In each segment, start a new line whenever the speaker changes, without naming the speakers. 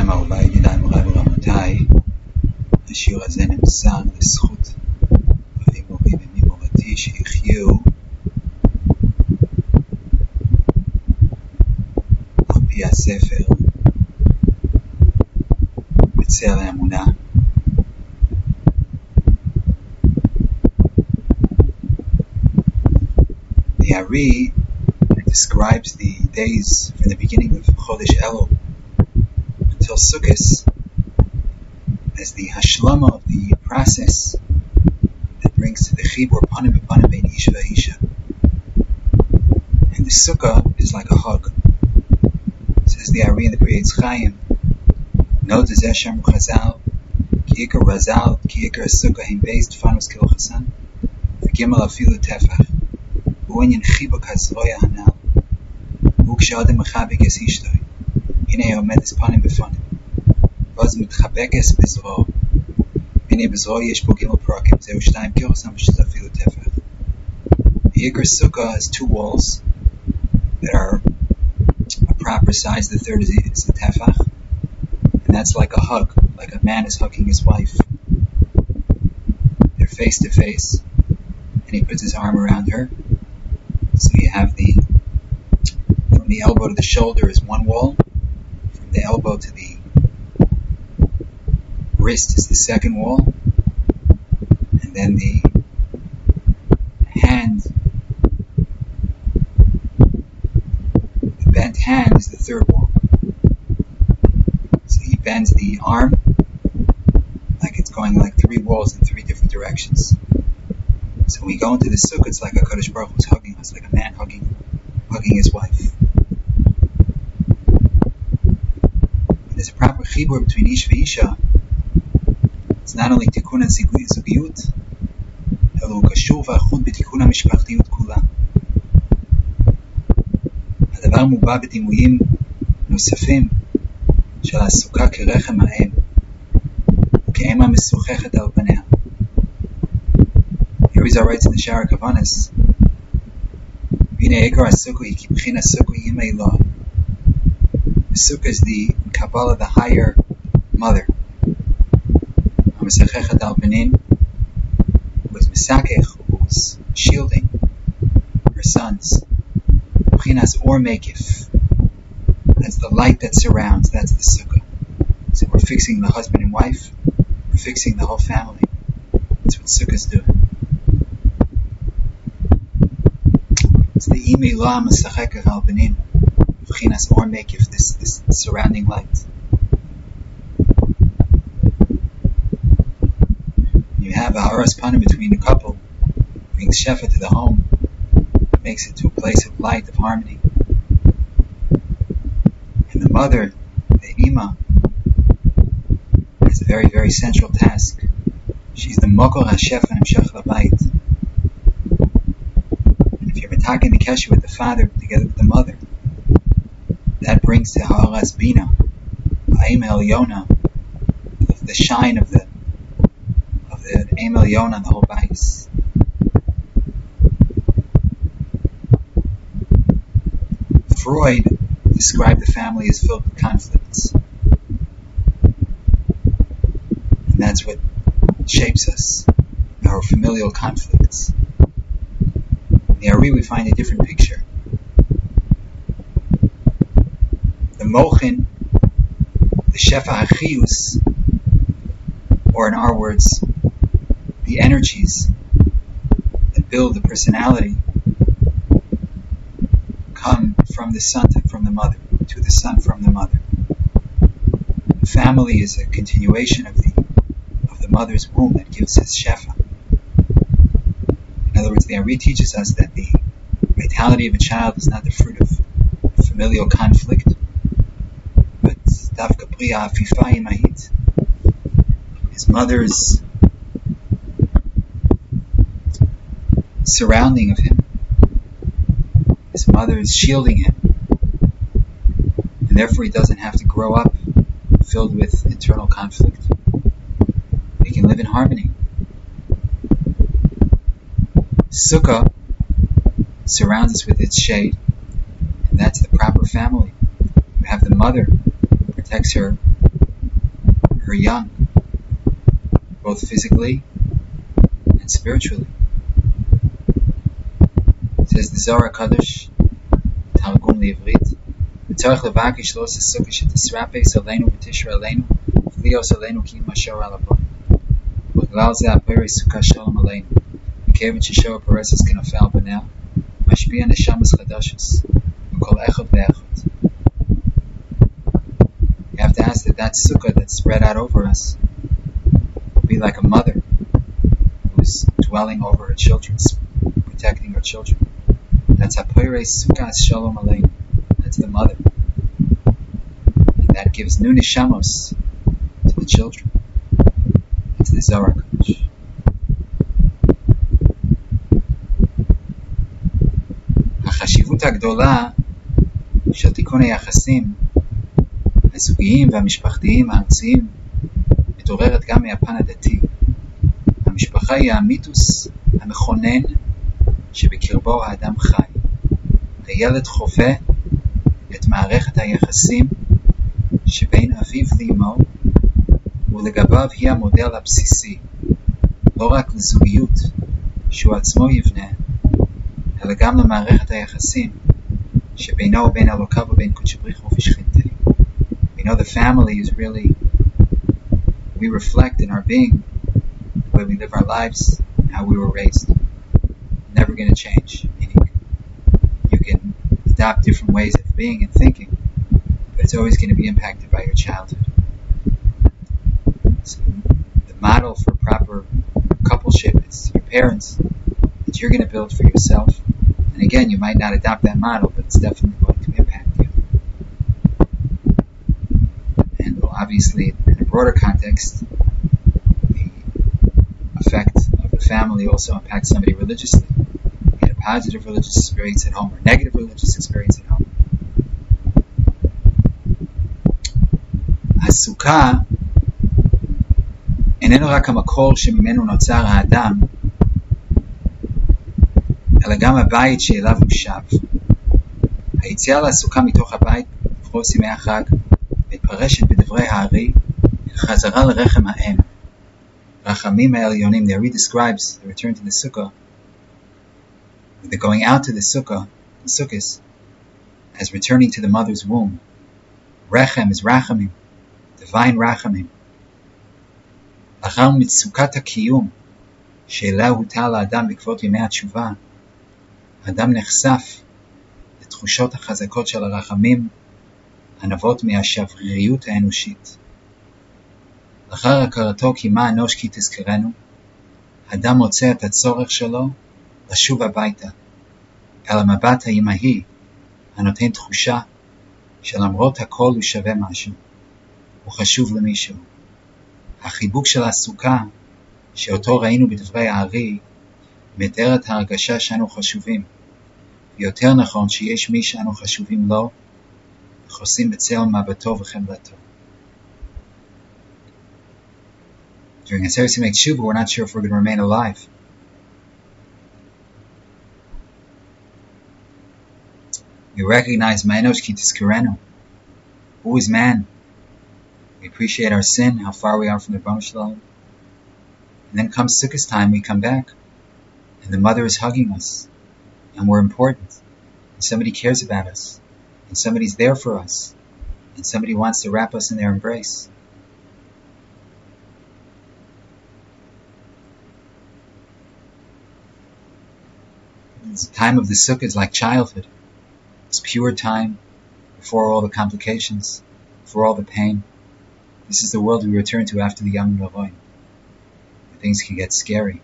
שלום אהוביי, ידידיי, מוריי ורבותיי. השיר הזה נמסר לזכות אבי מורי ומי מורתי שיחיו על פי הספר בצל האמונה. The Ari describes the days from the beginning of Chodesh Elul until Sukkot as the hashlama of the process that brings to the chibur panim b'panim bein ish v'isha. And the sukkah is like a hug. Says the Ari in the Pri Eitz Chaim, no dezeh shem chazal, ki yikar razal, ki yikar sukkah hin beis tfanus kil chasan, v'gimel afilu tefach, u'inyan chibuk hazroya hanal, u'kshadem mechabik es ishtoi, הנה עומד פנים בפנים ואז מתחבקס בזרוע הנה בזרוע יש בו גימל פרקים זהו שתיים כרסם ושזה אפילו טפח. The Yikar Sukkah has two walls that are a proper size. The third is the tefach, and that's like a hug, like a man is hugging his wife. They're face to face and he puts his arm around her, so you have from the elbow to the shoulder is one wall, the elbow to the wrist is the second wall, and then the bent hand is the third wall. So he bends the arm like it's going like three walls in three different directions. So when we go into the sukkah, it's like a Kadosh Baruch Hu's hugging us, like a man hugging his wife. There's a proper chibur between ish v'isha. It's not only tikkun zugiyut, elu kashur v'achud b'tikkun hamishpachtiyut kula. הדבר מובא בדימויים נוספים של הסוכה כרחם האם, וכאם המשוחכת על פניה. Here is our rights in the Shara Kavanas. והנה עיקר הסוכה היא כי בחינת הסוכה היא אימא אלוה. The sukkah is the Kabbalah, the higher mother. Mesachechet al Benin was Mesakech, who was shielding her sons. B'chinas or Mekif. That's the light that surrounds, that's the sukkah. So we're fixing the husband and wife, we're fixing the whole family. That's what sukkahs do. It's the Imei La Mesachechet al Benin. B'chinas or Mekif, this surrounding light. You have a haras panim between the couple, brings shefa to the home, makes it to a place of light, of harmony. And the mother, the ima, has a very, very central task. She's the mokor hashefa nemshach labayit. And if you're metaking the kesher with the father together with the mother, that brings to ha'aras bina, ha'im elyona, the shine of the Aim Elyon, the whole bais. Freud described the family as filled with conflicts. And that's what shapes us, our familial conflicts. In the Ari we find a different picture. The Mochin, the Shefa HaChiyus, or in our words, the energies that build the personality, come from the son from the mother, to the son from the mother. The family is a continuation of the mother's womb that gives us shefa. In other words, the Ari teaches us that the vitality of a child is not the fruit of familial conflict, but davka priya afifa imahit. His mother's surrounding of him, his mother is shielding him, and therefore he doesn't have to grow up filled with internal conflict. He can live in harmony. Sukkah surrounds us with its shade, and that's the proper family. We have the mother who protects her her young, both physically and spiritually. It says the Zohar HaKadosh, Targum L'Ivrit, V'tzarech levakish lo sesukah shetisrapes aleinu v'tishra aleinu v'lios aleinu ki mashor alabo. V'glal ze aperi sukkah shalom aleinu. V'kevin sheshor pereses kenofel b'nei mashpia neshamas chadashos v'kol echad ve'echad. You have to ask that sukkah that's spread out over us will be like a mother who's dwelling over her children, protecting her children. That's aperi sukkah shalom aleinu. That's the mother. And that gives new neshamos to the children, and to the Zohar HaKadosh. החשיבות הגדולה של תיקון היחסים הזוגיים והמשפחתיים הארציים מתעוררת גם מהפן הדתי. המשפחה היא המיתוס המכונן שבקרבו האדם חי. הילד חווה את מערכת היחסים שבין אביו לאמו, ולגביו היא המודל הבסיסי, לא רק לזוגיות שהוא עצמו יבנה, אלא גם למערכת היחסים שבינו ובין אלוקיו ובין קודש בריך הוא ושכינתו. You know, the family is really, we reflect in our being the way we live our lives, how we were raised. Never going to change. Meaning, you can adopt different ways of being and thinking, but it's always going to be impacted by your childhood. So the model for proper coupleship is your parents, that you're going to build for yourself. And again, you might not adopt that model, but it's definitely going to impact you. And obviously, in a broader context, the effect of the family also impacts somebody religiously. You get a positive religious experience at home or negative religious experience at home. הסוכה איננו רק המקור שממנו נוצר האדם, אלא גם הבית שאליו הוא שב. היציאה לסוכה מתוך הבית בכל ימי החג מתפרשת בדברי הארי כחזרה לרחם האם. רחמים העליונים, the Ari describes the return to the sukkah, the going out to the sukkah, the sukkahs, as returning to the mother's womb. Rechem is rachamim, divine rachamim. לאחר מצוקת הקיום שאליה הוטל האדם בעקבות ימי התשובה, האדם נחשף לתחושות החזקות של הרחמים הנבעות מהשבריריות האנושית. לאחר הכרתו כי מה אנוש כי תזכרנו, האדם מוצא את הצורך שלו לשוב הביתה, אל המבט האימהי הנותן תחושה שלמרות הכל הוא שווה משהו, הוא חשוב למישהו. החיבוק של הסוכה שאותו ראינו בדברי הארי מתאר את ההרגשה שאנו חשובים, ויותר נכון שיש מי שאנו חשובים לו וחוסים בצל מבטו וחמלתו. During a Aseret Yemei Tshuva, we're not sure if we're going to remain alive. We recognize Ma'enosh Ki Tizkerenu. Who is man? We appreciate our sin, how far we are from the Rebbeinu Shalom. And then comes Sukkot time, we come back, and the mother is hugging us, and we're important, and somebody cares about us, and somebody's there for us, and somebody wants to wrap us in their embrace. The time of the Sukkah is like childhood. It's pure time, before all the complications, before all the pain. This is the world we return to after the Yom Noraim. Things can get scary.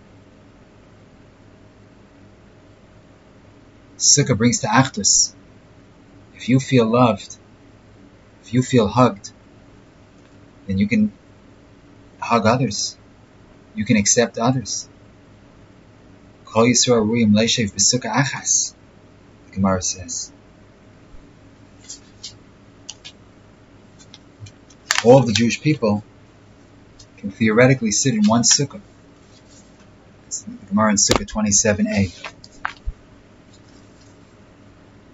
Sukkah brings to Achdus. If you feel loved, if you feel hugged, then you can hug others. You can accept others. Kol Yisrael Ruyim Leishev B'Sukkah Achas, the Gemara says. All of the Jewish people can theoretically sit in one sukkah. It's the Gemara in Sukkah 27a.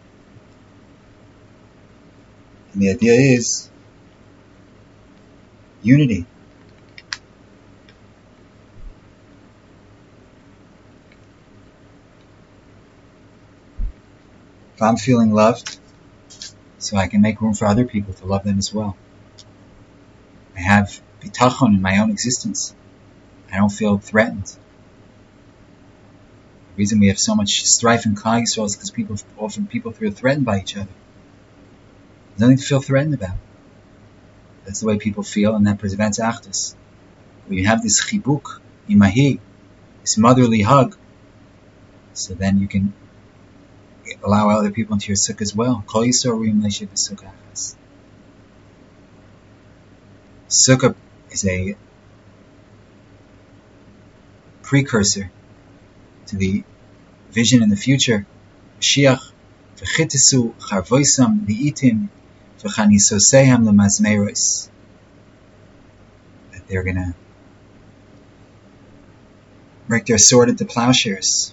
And the idea is unity. If I'm feeling loved, so I can make room for other people to love them as well. I have bitachon in my own existence. I don't feel threatened. The reason we have so much strife in Klal Yisrael is because people feel threatened by each other. There's nothing to feel threatened about. That's the way people feel, and that prevents achdus. When you have this chibuk, imahi, this motherly hug, so then you can allow other people into your sukkah as well. Kol Yisrael ru'im leishev b'sukkah achas. Sukkah is a precursor to the vision in the future. Mashiach v'chitesu charvoisam li'itim v'chanisoseihem lemazmeros. That they're going to break their sword into plowshares.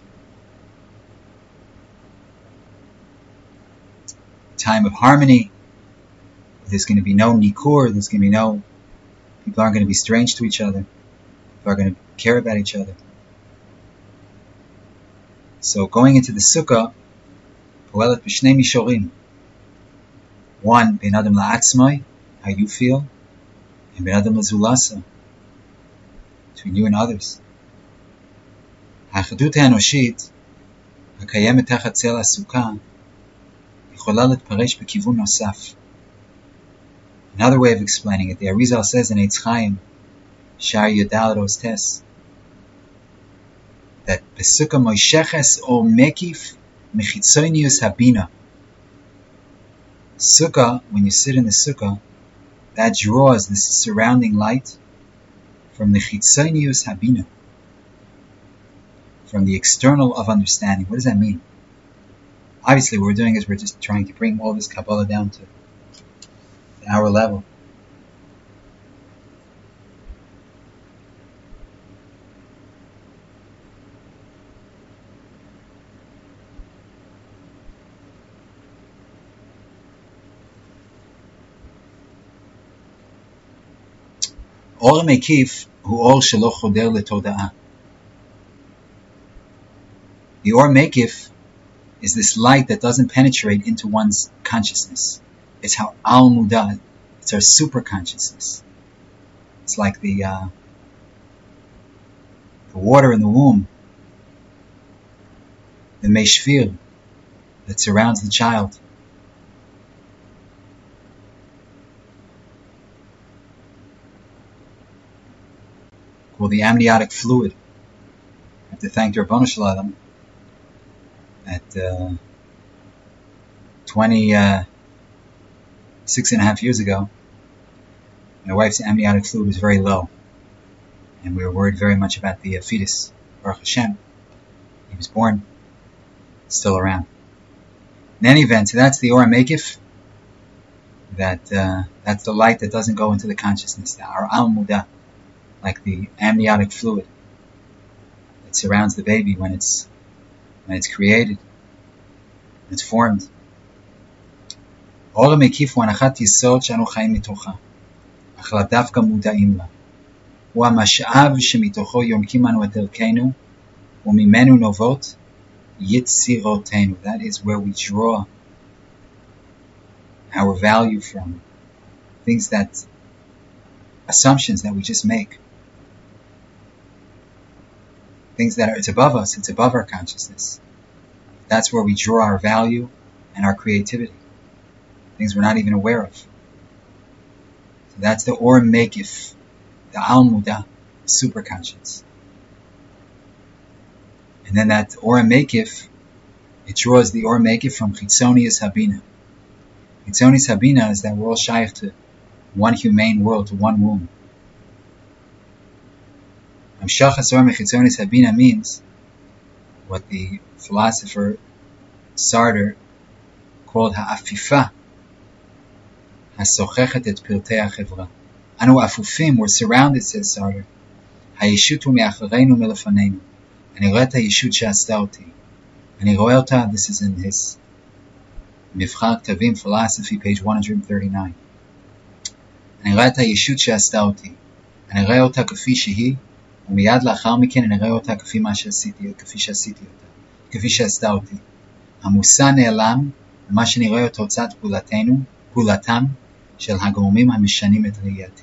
Time of harmony. There's going to be no nikur. There's going to be no. People aren't going to be strange to each other. People are going to care about each other. So going into the sukkah, poelet b'shnei mishorim. One, ben adam la'atzmai, how you feel, and ben adam la'zulasa, between you and others. Ha'achadut ha'anoshit, ha'kayemet tachat tzel ha'sukkah, יכולה להתפרש בכיוון נוסף. Another way of explaining it, the Arizal says in Eitz Chaim, Shar Yodal Ros Tes, that Besukkah Moisheches or Mekif Mechitzonius Habina. Sukkah, when you sit in the sukkah, that draws this surrounding light from the Chitzonius Habina, from the external of understanding. What does that mean? Obviously, what we're doing is we're just trying to bring all this Kabbalah down to our level. Or Mekif hu or shelo choder letoda'ah. The Or Mekif is this light that doesn't penetrate into one's consciousness. It's how al-mudad, it's our super consciousness. It's like the water in the womb, the meshfir that surrounds the child. Called the amniotic fluid. I have to thank the Rabbanu Shalom. At 6.5 years ago, my wife's amniotic fluid was very low, and we were worried very much about the fetus. Baruch Hashem, he was born, still around. In any event, so that's the Or Mekif. That's the light that doesn't go into the consciousness, our Al Muda, like the amniotic fluid that surrounds the baby when it's created, when it's formed. Or Mekif הוא הנחת יסוד שאנו חיים מתוכה, אך לאו דווקא מודעים לה. הוא המשאב שמתוכו יונקים אנו את ערכנו, וממנו נובעות יצירותינו. That is where we draw our value from. Things that, assumptions that we just make. Things that it's above us, it's above our consciousness. That's where we draw our value and our creativity. Things we're not even aware of. So that's the Or Mekif, the Al Muda, super conscious. And then that Or Mekif, it draws the Or Mekif from Chitzonius Habina. Chitzonius Habina is that we're all shaykh to one humane world, to one womb. Amshachas Or Mechitzonius Habina means what the philosopher Sartre called Ha'afifa, Hasochechet et Pirtei HaChevra. Anu afufim, we're surrounded, says Sartre. Hayeshut hu me'achareinu melefaneinu. Ani roeh et hayeshut she'asta oti. Ani roeh ota, this is in his Mivchar Ktavim Philosophy, page 139. אני רואה את הישות שעשתה אותי. אני רואה אותה כפי שהיא, ומיד לאחר מכן אני רואה אותה כפי שעשיתי אותה, כפי שעשתה אותי. המושא נעלם, ומה שאני רואה הוא תוצאת פעולתם של הגורמים המשנים את ראייתי.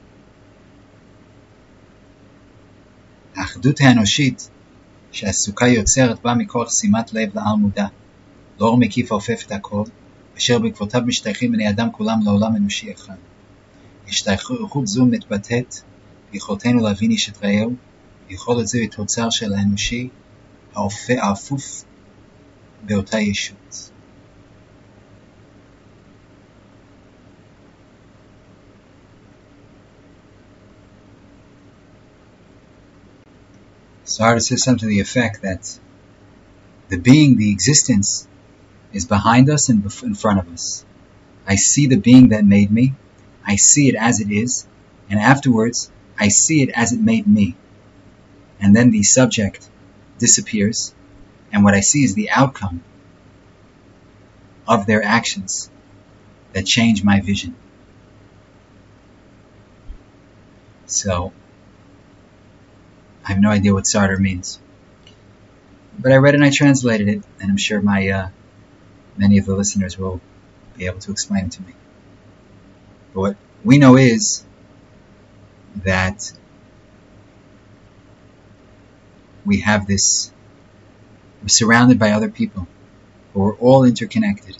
האחדות האנושית שהסוכה יוצרת באה מכוח שימת לב לעל מודע, לאור מקיף האופף את הכל, אשר בעקבותיו משתייכים בני אדם כולם לעולם אנושי אחד. השתייכות זו מתבטאת ביכולתנו להבין איש את רעהו, יכולת זו היא תוצר של האנושי האפוף באותה ישות. Sartre says something to the effect that the being, the existence, is behind us and in front of us. I see the being that made me, I see it as it is, and afterwards I see it as it made me. And then the subject disappears, and what I see is the outcome of their actions that change my vision. So, I have no idea what Sartre means. But I read and I translated it, and I'm sure many of the listeners will be able to explain it to me. But what we know is that we have this, we're surrounded by other people who are all interconnected.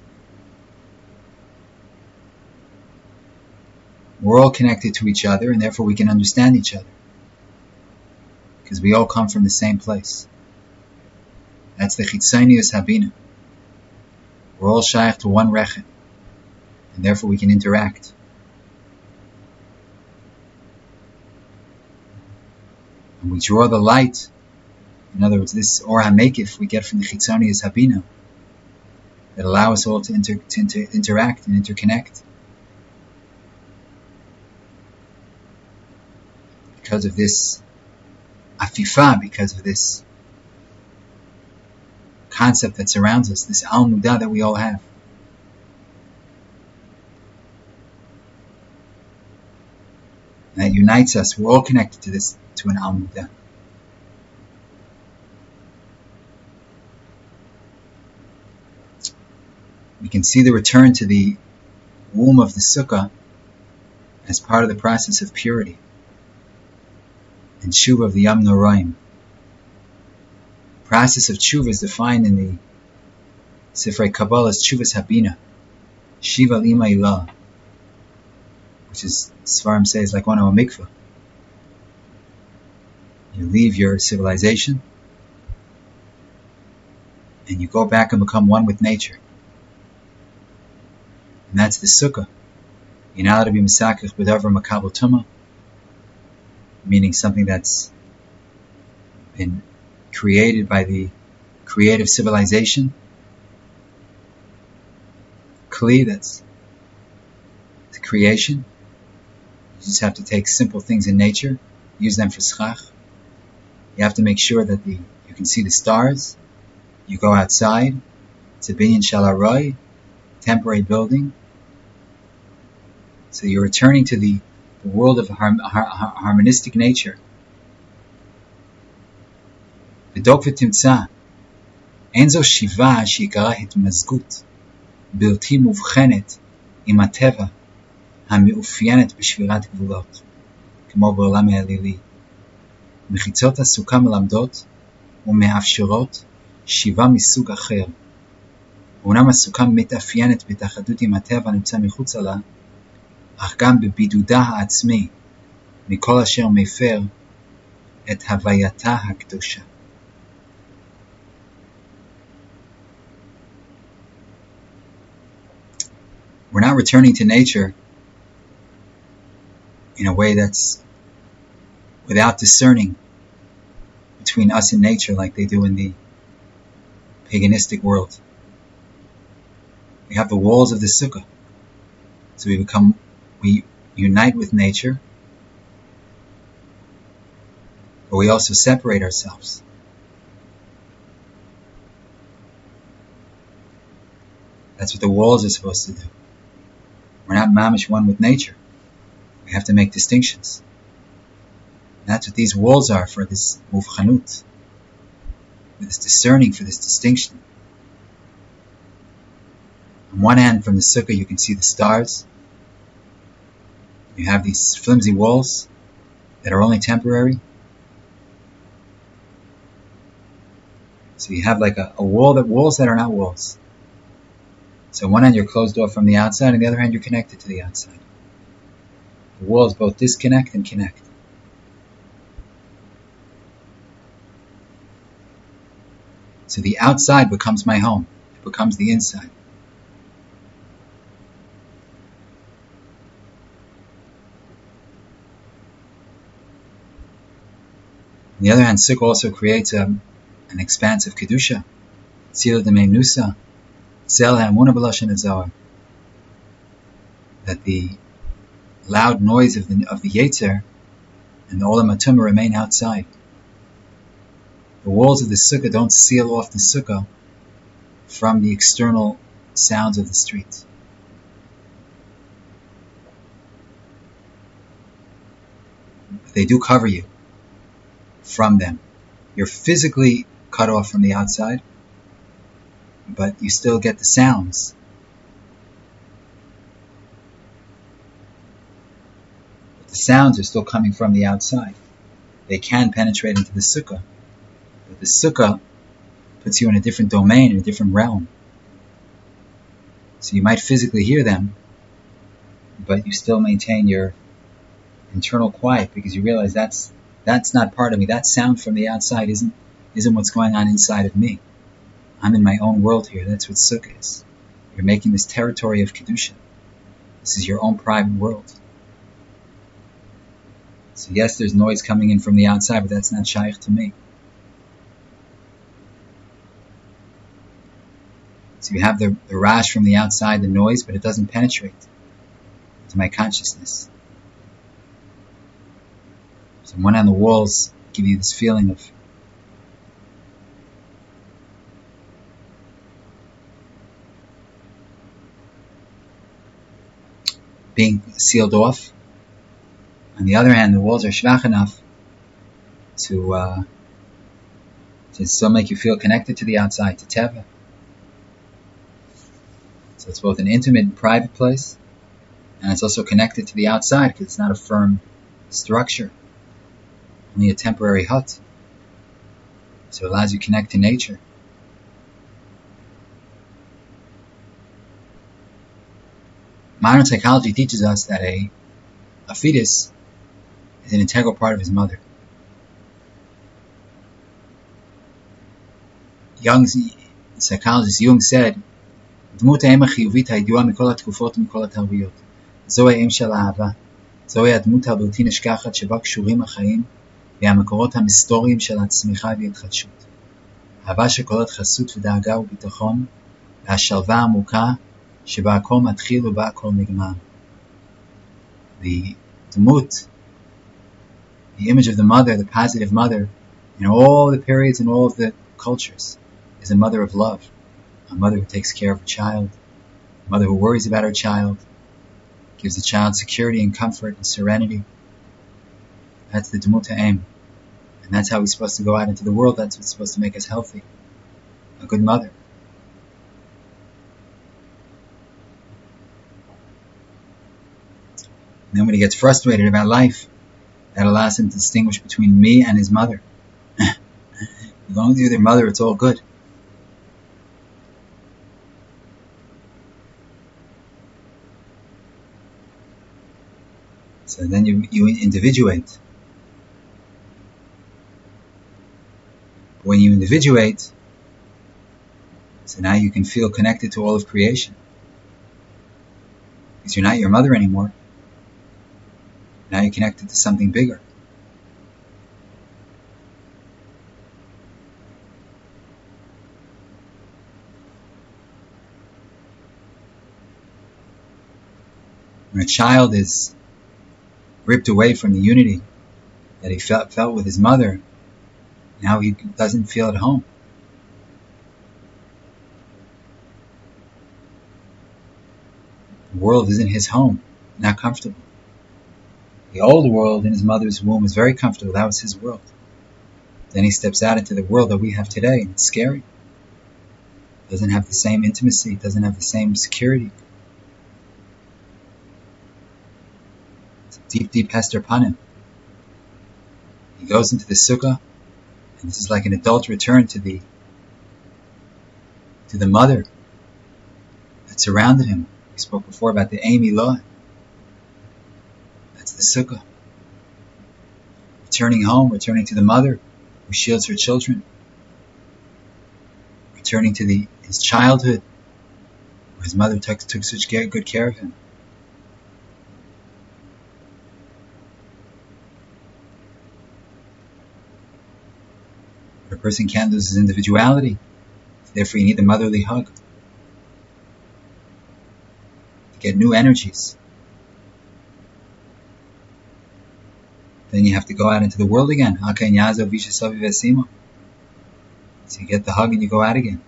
We're all connected to each other, and therefore we can understand each other, because we all come from the same place. That's the Chitzonius Habina. We're all shaykh to one rechet, and therefore we can interact. And we draw the light. In other words, this Or HaMekif we get from the Chitzonius Habina that allow us all to interact and interconnect. Because of this afifa, because of this concept that surrounds us, this al-muda that we all have. And that unites us. We're all connected to this, to an al-muda. We can see the return to the womb of the sukkah as part of the process of purity and tshuva of the Yam Noraim. The process of tshuva is defined in the Sifrei Kabbalah as Tshuvas Habina, Shiva Lima Ilah, which is, Sfarim says, like one of a mikveh. You leave your civilization and you go back and become one with nature. And that's the sukkah. You're not allowed to be misakich b'davar makabel tumah, meaning something that's been created by the creative civilization. Kli, that's the creation. You just have to take simple things in nature, use them for schach. You have to make sure that you can see the stars. You go outside. It's a binyan shel haroy, temporary building. So you're returning to the world of harmonistic nature. V'dok v'timtza, אין זו שיבה שעיקרה התמזגות בלתי מובחנת עם הטבע המאופיינת בשבירת גבולות, כמו בעולם האלילי. מחיצות הסוכה מלמדות ומאפשרות שיבה מסוג אחר. אומנם הסוכה מתאפיינת בהתאחדות עם הטבע הנמצא מחוץ לה, אך גם בבידודה העצמי מכל אשר מפר את הווייתה הקדושה. We're not returning to nature in a way that's without discerning between us and nature like they do in the paganistic world. We have the walls of the sukkah. So we unite with nature, but we also separate ourselves. That's what the walls are supposed to do. We're not mamish one with nature. We have to make distinctions. And that's what these walls are, for this muvchanut, for this discerning, for this distinction. On one hand, from the sukkah, you can see the stars. You have these flimsy walls that are only temporary. So you have like a wall walls that are not walls. So on one hand, you're closed off from the outside, on the other hand, you're connected to the outside. The walls both disconnect and connect. So the outside becomes my home. It becomes the inside. On the other hand, sukkah also creates an expanse of kedusha, tzila d'meinusa, zel ha'amuna b'lashon hazar. That the loud noise of the yetzer and the olam hatumah remain outside. The walls of the sukkah don't seal off the sukkah from the external sounds of the street. But they do cover you from them. You're physically cut off from the outside, but you still get the sounds. But the sounds are still coming from the outside. They can penetrate into the sukkah, but the sukkah puts you in a different domain, in a different realm. So you might physically hear them, but you still maintain your internal quiet, because you realize that's not part of me. That sound from the outside isn't what's going on inside of me. I'm in my own world here. That's what sukkah is. You're making this territory of kedusha. This is your own private world. So yes, there's noise coming in from the outside, but that's not shaykh to me. So you have the rash from the outside, the noise, but it doesn't penetrate to my consciousness. So on one hand, the walls give you this feeling of being sealed off. On the other hand, the walls are shvach enough to still make you feel connected to the outside, to teva. So it's both an intimate and private place, and it's also connected to the outside because it's not a firm structure, only a temporary hut. So it allows you to connect to nature. Modern psychology teaches us that a fetus is an integral part of his mother. Psychologist Jung said, דמות האם החיובית הידועה מכל התקופות ומכל התרבויות. זוהי האם של האהבה. זוהי הדמות הבלתי נשכחת שבה קשורים החיים והמקורות המסתוריים של הצמיחה וההתחדשות. אהבה שכוללת חסות ודאגה וביטחון, והשלווה העמוקה שבה הכל מתחיל ובה הכל נגמר. The דמות, the image of the mother, the positive mother, in all the periods and all of the cultures, is a mother of love. A mother who takes care of a child, a mother who worries about her child, gives the child security and comfort and serenity. That's the Dmut Ha'em. And that's how we're supposed to go out into the world. That's what's supposed to make us healthy. A good mother. And then when he gets frustrated about life, that allows him to distinguish between me and his mother. As long as you're their mother, it's all good. So then you individuate. When you individuate, so now you can feel connected to all of creation. Because you're not your mother anymore. Now you're connected to something bigger. When a child is ripped away from the unity that he felt with his mother, now he doesn't feel at home. The world isn't his home, not comfortable. The old world in his mother's womb was very comfortable. That was his world. Then he steps out into the world that we have today, and it's scary. It doesn't have the same intimacy. It doesn't have the same security. It's a deep, deep hester panim. He goes into the sukkah, and this is like an adult return to the mother that surrounded him. We spoke before about the Amy Law. That's the sukkah. Returning home, returning to the mother who shields her children. Returning to his childhood, where his mother took such good care of him. But a person can't lose his individuality. Therefore, you need the motherly hug to get new energies. Then you have to go out into the world again. So you get the hug and you go out again.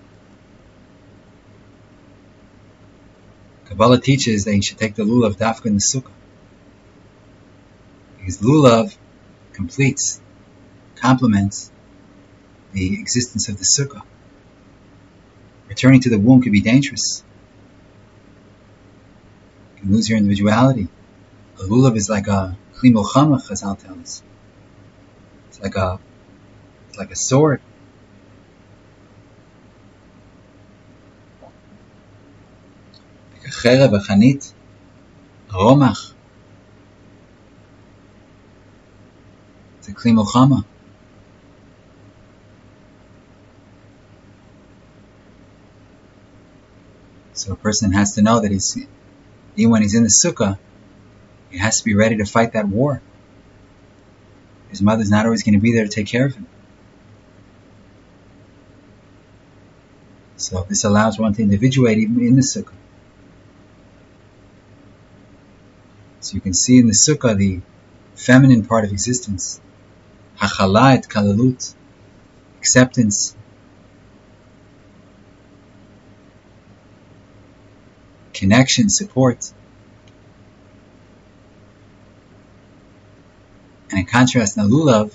Kabbalah teaches that you should take the lulav dafka in the sukkah. Because lulav complements the existence of the sukkah. Returning to the womb can be dangerous. You can lose your individuality. A lulav is like a kli milchama, Chazal tell us. It's like a sword. Like a cherev, a chanit, a romach. It's a kli milchama. So a person has to know that even when he's in the sukkah, he has to be ready to fight that war. His mother's not always going to be there to take care of him. So this allows one to individuate even in the sukkah. So you can see in the sukkah the feminine part of existence. Hachala et kalalut. Acceptance. Connection, support. And in contrast, in the lulav,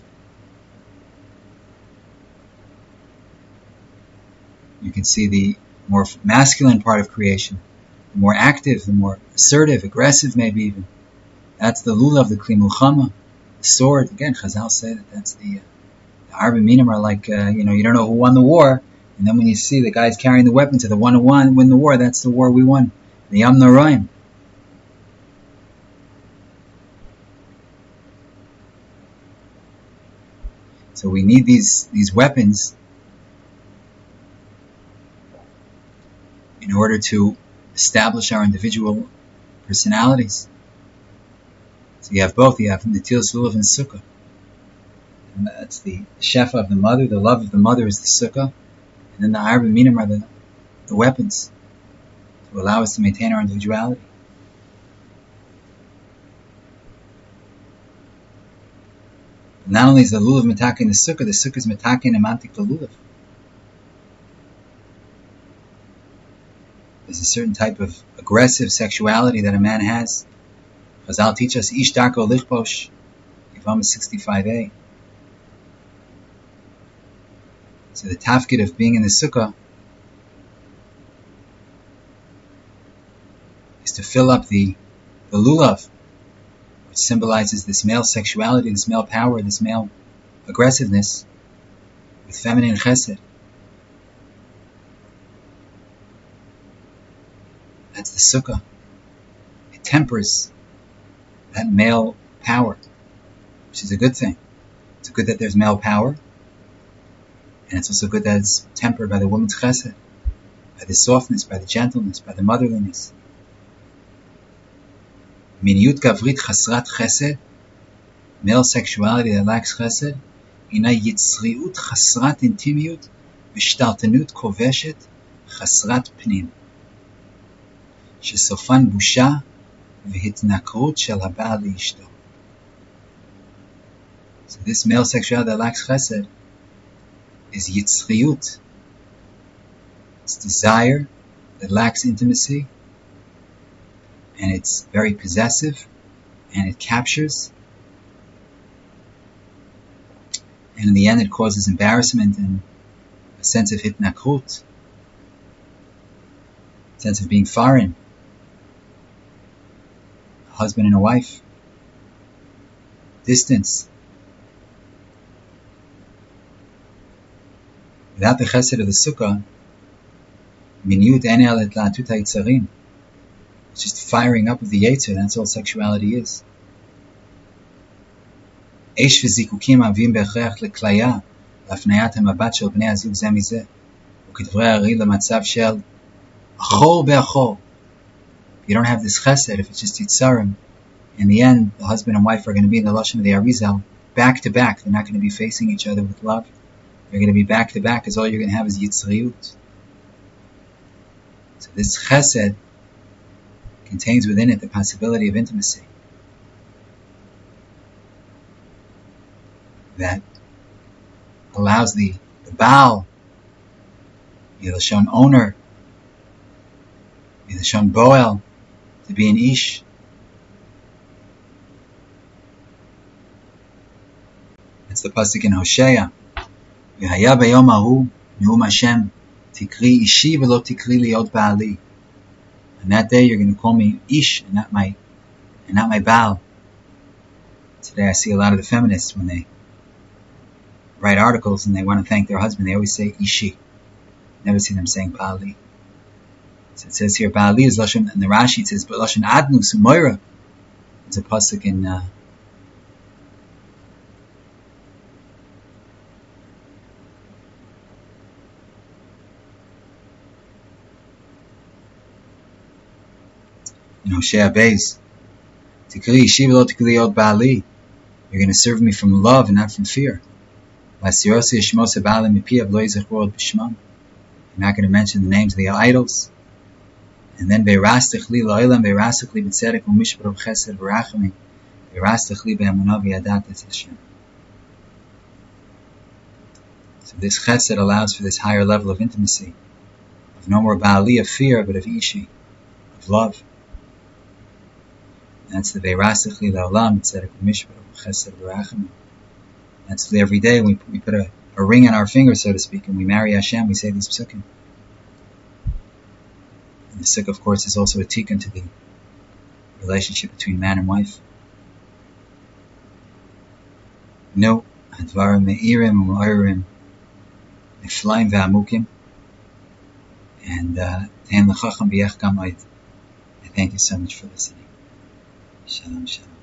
you can see the more masculine part of creation, the more active, the more assertive, aggressive maybe even. That's the lulav, the kli milchama, the sword. Again, Chazal said that that's the Arba Minim are like, you don't know who won the war, and then when you see the guys carrying the weapons to the one who win the war, that's the war we won. The Yam Noraim. So we need these weapons in order to establish our individual personalities. So you have both. You have Netilas Lulav and Sukkah. And that's the shefa of the mother. The love of the mother is the Sukkah. And then the Arba Minim are the weapons to allow us to maintain our individuality. And not only is the lulav mitaka in the sukkah is mitaka in amantik the lulav. There's a certain type of aggressive sexuality that a man has. Chazal teach us ish darko lichbosh, Yevamah 65a. So the tafkid of being in the sukkah is to fill up the lulav, which symbolizes this male sexuality, this male power, this male aggressiveness, with feminine chesed. That's the sukkah. It tempers that male power, which is a good thing. It's good that there's male power, and it's also good that it's tempered by the woman's chesed, by the softness, by the gentleness, by the motherliness. Miniyut gavrit chasrat chesed, male sexuality that lacks chesed, hina yitzriut chasrat intimiyut, v'shtaltenut koveshet chasrat pnim, shesofan busha v'hitnakrut shel haba'al li'ishto. So this male sexuality that lacks chesed is yitzriut. It's desire that lacks intimacy, and it's very possessive, and it captures, and in the end it causes embarrassment and a sense of hitnakrut, a sense of being foreign, a husband and a wife, distance. Without the chesed of the sukkah, miniyut ein ela l'atut ha'yitzarim. It's just firing up of the yetzer. That's all sexuality is. Eish v'zikukim avim b'echreach l'klaya l'afnayat ha'mabat shel bnei hazug zeh mizeh ukidvrei Ari l'matzav shel achor be'achor. You don't have this chesed if it's just yitzarim. In the end, the husband and wife are going to be in the lashon of the Arizal back to back. They're not going to be facing each other with love. They're going to be back to back, because all you're going to have is yitzriut. So this chesed contains within it the possibility of intimacy that allows the Baal, the Lashon owner, the Lashon Boel, to be an Ish. It's the pasuk in Hosea. V'haya b'yom hahu ne'um Hashem tikri ishi v'lo tikri li od ba'ali. And that day you're going to call me Ish and not my Baal. Today I see a lot of the feminists when they write articles and they want to thank their husband, they always say Ishi. Never see them saying Ba'ali. So it says here Ba'ali is Lashon, and the Rashi says, but Lashon Adnus Umoira. It's a pasuk in Hosea Beis. Tikri Ishi v'lo tikri od Ba'ali. You're going to serve me from love and not from fear. You're not going to mention the names of the idols. And then Beirastich li la'olam, Beirastich li b'tzedek u'mishpar chesed v'rachamim, Beirastich li be'emunah v'yadat es Hashem. So this chesed allows for this higher level of intimacy, of no more Ba'ali, of fear, but of Ishi, of love. That's the Beirastich li la'olam, b'tzedek u'mishpar chesed v'rachamim. That's every day we put a ring on our finger, so to speak, and we marry Hashem, we say these psukim. And the sukkah, of course, is also a tikkun to the relationship between man and wife. No, advarim me'irim u'oirim niflaim ve'amukim, and ten l'chacham b'yech gam oid. I thank you so much for listening. Shalom, shalom.